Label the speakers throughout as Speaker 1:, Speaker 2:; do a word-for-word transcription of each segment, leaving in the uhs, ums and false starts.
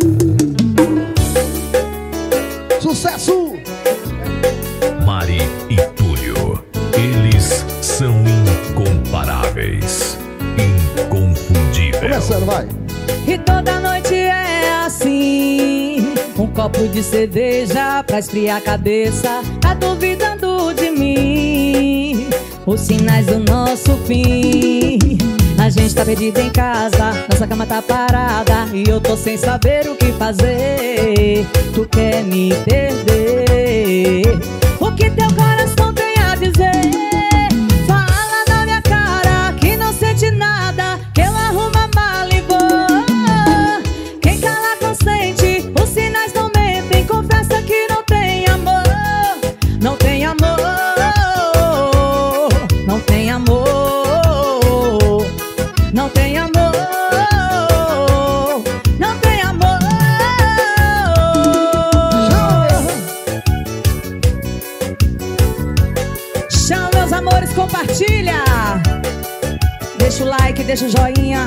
Speaker 1: Sucesso!
Speaker 2: Mari e Túlio, eles são incomparáveis, inconfundíveis.
Speaker 1: Começando, vai.
Speaker 3: E toda noite é assim, um copo de cerveja pra esfriar a cabeça. Tá duvidando de mim, os sinais do nosso fim. A gente tá perdido em casa, nossa cama tá parada e eu tô sem saber o que fazer. Tu quer me perder? O que teu coração tem a dizer? Fala na minha cara que não sente nada, que eu arrumo a mala e vou. Quem cala consente, os sinais não mentem. Confessa que não tem amor, não tem amor, não tem amor. Não tem amor, não tem amor. Chama, meus amores, compartilha. Deixa o like, deixa o joinha.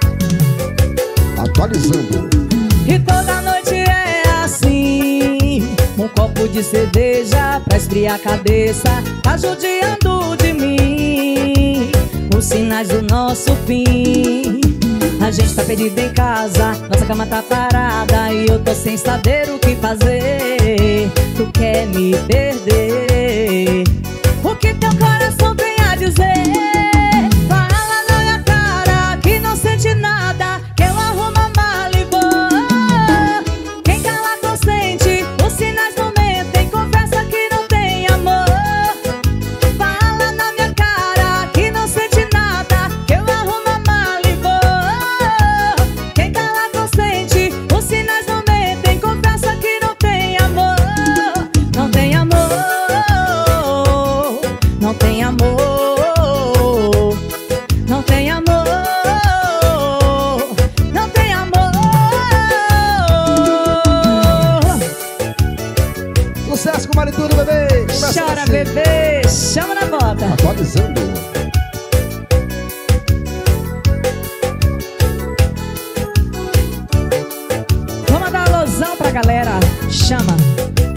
Speaker 1: Atualizando.
Speaker 3: E toda noite é assim, um copo de cerveja pra esfriar a cabeça. Tá judiando de mim, os sinais do nosso fim. A gente tá perdido em casa, nossa cama tá parada e eu tô sem saber o que fazer. Tu quer me perder? O que teu coração tem a dizer? Fala na minha cara que não sente nada, que eu arrumo a mala e vou. Quem cala consente, os sinais não mentem. Confessa que não tem amor. Fala na minha cara que não sente nada, que eu arrumo a mala e vou. Quem cala consente, os sinais não mentem. Confessa que não tem amor. Não tem amor, não tem amor, não tem amor, não tem amor.
Speaker 1: Sucesso com o Maritudo, bebê. Começa
Speaker 3: Chora,
Speaker 1: você.
Speaker 3: bebê, chama na bota.
Speaker 1: Atualizando.
Speaker 3: Vamos dar alusão pra galera. Chama.